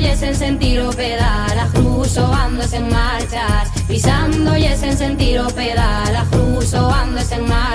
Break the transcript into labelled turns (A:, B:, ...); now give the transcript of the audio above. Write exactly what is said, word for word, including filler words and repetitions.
A: es en sentido pedala, cruzo ando en marchas, pisando y es en sentido pedala, cruzo ando en marchas.